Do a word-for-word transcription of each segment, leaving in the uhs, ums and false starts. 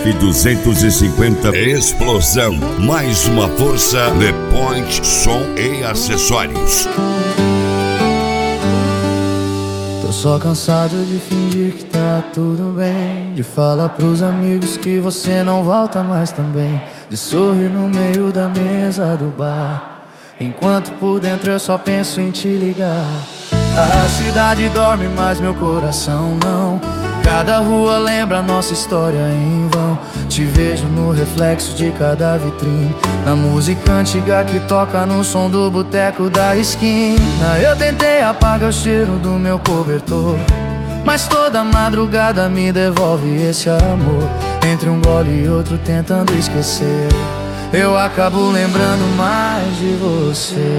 F duzentos e cinquenta Explosão. Mais uma força, Le Point Som e Acessórios. Tô só cansado de fingir que tá tudo bem, de falar pros amigos que você não volta mais também, de sorrir no meio da mesa do bar, enquanto por dentro eu só penso em te ligar. A cidade dorme, mas meu coração não. Cada rua lembra nossa história em vão. Te vejo no reflexo de cada vitrine, na música antiga que toca no som do boteco da esquina. Eu tentei apagar o cheiro do meu cobertor, mas toda madrugada me devolve esse amor. Entre um gole e outro tentando esquecer, eu acabo lembrando mais de você.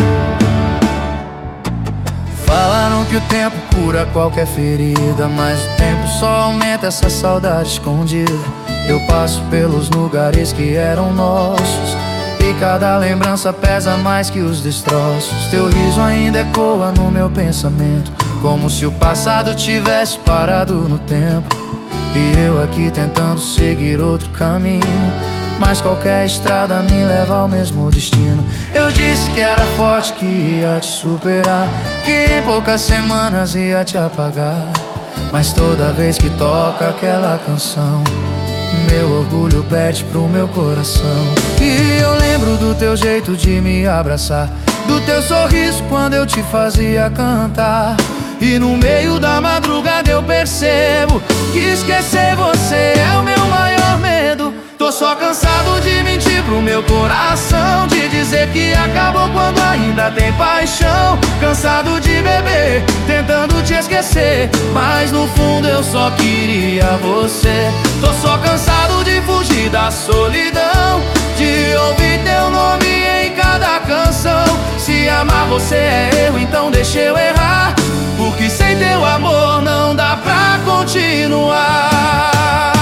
Falaram que o tempo cura qualquer ferida, mas o tempo só aumenta essa saudade escondida. Eu passo pelos lugares que eram nossos, e cada lembrança pesa mais que os destroços. Teu riso ainda ecoa no meu pensamento, como se o passado tivesse parado no tempo, e eu aqui tentando seguir outro caminho. Mas qualquer estrada me leva ao mesmo destino. Eu disse que era forte, que ia te superar, que em poucas semanas ia te apagar. Mas toda vez que toca aquela canção, meu orgulho pede pro meu coração. E eu lembro do teu jeito de me abraçar, do teu sorriso quando eu te fazia cantar. E no meio da madrugada eu percebo que esquecer você é o meu maior medo. Tô só cansado de mentir pro meu coração, de dizer que acabou quando ainda tem paixão. Cansado de beber, tentando te esquecer, mas no fundo eu só queria você. Tô só cansado de fugir da solidão, de ouvir teu nome em cada canção. Se amar você é erro, então deixa eu errar, porque sem teu amor não dá pra continuar.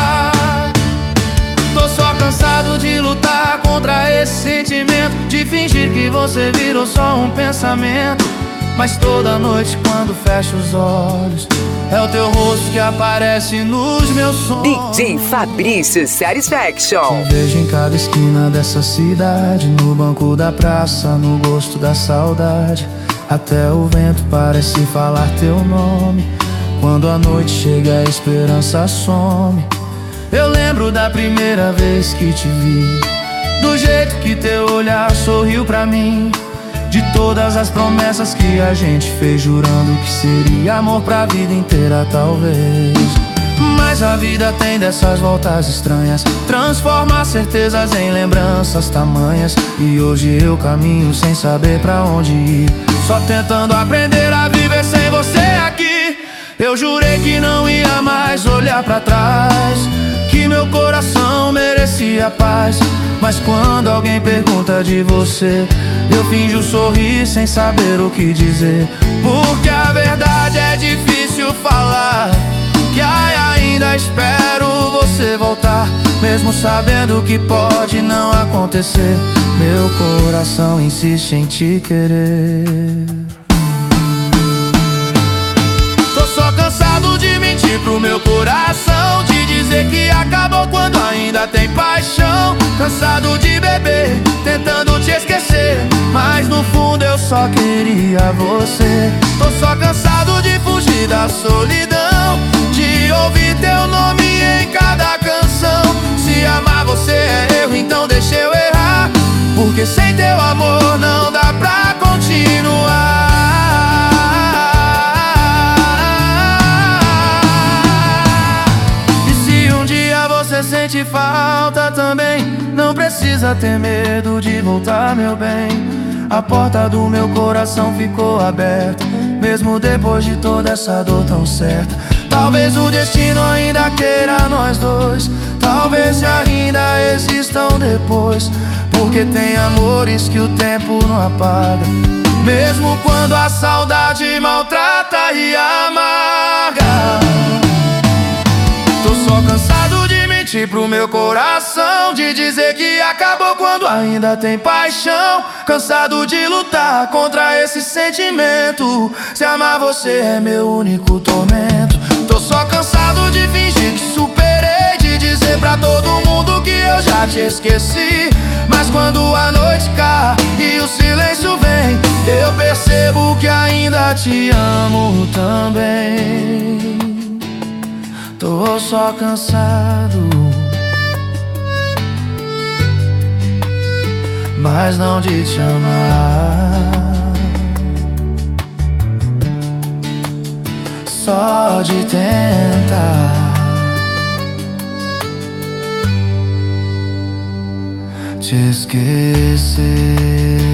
Tô só cansado de lutar contra esse sentimento, de fingir que você virou só um pensamento. Mas toda noite quando fecho os olhos, é o teu rosto que aparece nos meus sonhos. D J Fabrício Satisfaction. Te vejo em cada esquina dessa cidade, no banco da praça, no gosto da saudade. Até o vento parece falar teu nome, quando a noite chega a esperança some. Eu lembro da primeira vez que te vi, do jeito que teu olhar sorriu pra mim, de todas as promessas que a gente fez, jurando que seria amor pra vida inteira talvez. Mas a vida tem dessas voltas estranhas, transforma certezas em lembranças tamanhas. E hoje eu caminho sem saber pra onde ir, só tentando aprender a viver sem você aqui. Eu jurei que não ia mais olhar pra trás, que meu coração merecia paz. Mas quando alguém pergunta de você, eu finjo sorrir sem saber o que dizer, porque a verdade é difícil falar, que ai, ainda espero você voltar, mesmo sabendo que pode não acontecer. Meu coração insiste em te querer. Tô só cansado de mentir pro meu coração, de dizer que acabou quando ainda tem paixão. Cansado de beber, tentando te esquecer, mas no fundo eu só queria você. Tô só cansado de fugir da solidão, de ouvir teu nome em cada canção. Se amar você é erro, então deixa eu errar, porque sem teu amor não dá pra continuar. E se um dia você sente falta também, não precisa ter medo de voltar, meu bem. A porta do meu coração ficou aberta, mesmo depois de toda essa dor tão certa. Talvez o destino ainda queira nós dois, talvez ainda existam depois, porque tem amores que o tempo não apaga, mesmo quando a saudade maltrata e amarga. Tô só cansado de mentir pro meu coração, de dizer que acabou quando ainda tem paixão. Cansado de lutar contra esse sentimento, se amar você é meu único tormento. Tô só cansado de fingir que superei, de dizer pra pra todo mundo que eu já te esqueci. Mas quando a noite cai e o silêncio vem, eu percebo que ainda te amo também. Tô só cansado, mas não de te amar, só de tentar te esquecer.